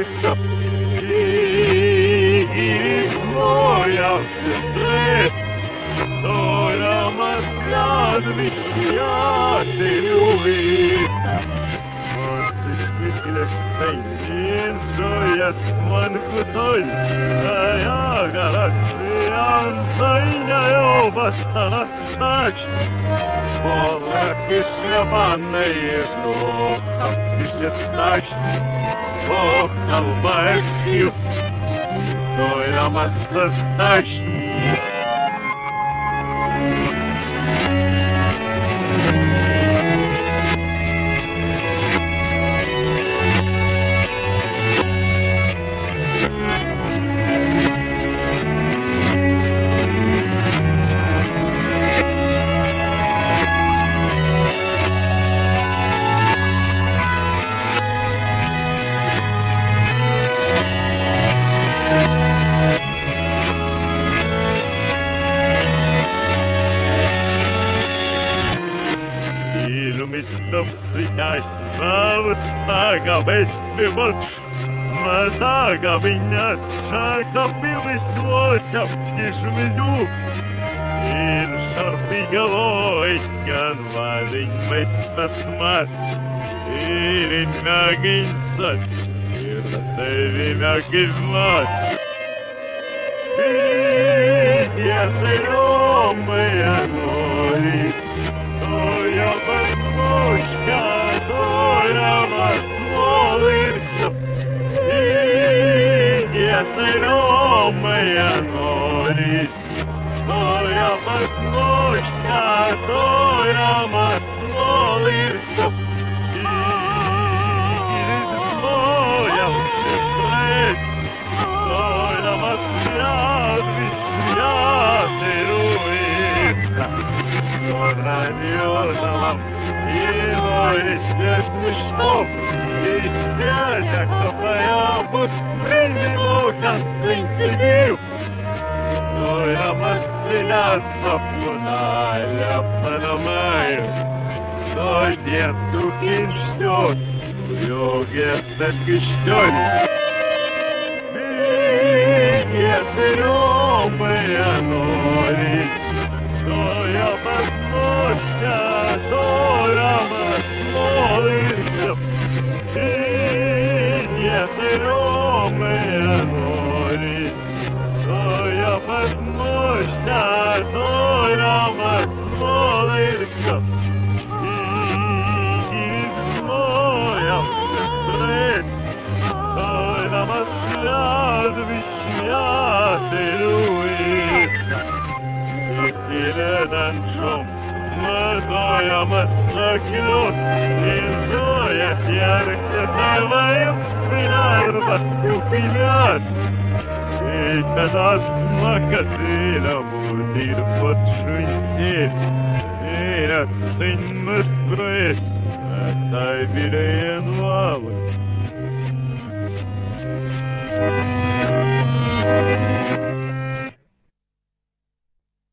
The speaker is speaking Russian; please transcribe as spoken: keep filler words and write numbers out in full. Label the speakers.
Speaker 1: легко. И моя сестра, Dora maslan vishyatilui. Mosisvikle seinin joyat man kutol. Aya galaksiyan saynayo bastanastach. Pola kishrabanne yesu, kapishestach. Bog kalbaekhiv, Dora masastach. Мистов святась, стага веспивот, Матага винят, шага билась глося в тишмелю. Ин шарпи головой, канвадень места смат, Или мягень сад, и мягкий мат. И я ты ромая нолись, Твоя подмушка, Дора маслолырка, И нет ромая нолись, Твоя подмушка, Дора маслолырка, И злоя сестрес, Дора маслят вишнятырует. Радиозалом и лорисет мышков, И сядя, копая, будь среднему концы книг. Но я мастыля сапуна, ляпана маю, Но дед сукин ждет, Юге так и ждет. Нет, ромая нолись, Твоя подножка, Дора маслолырка, И нет ромая нолись, Твоя подножка, Дора маслолырка, И моя сестрец, Дора маслят вишнятырует. Стилен шум, Мадоя массакнут, Инжоя яркетовая сынар басюпинят. И когда смакатыла будет под шунсель, Стирят сын мыстрес, а тай билеен валы.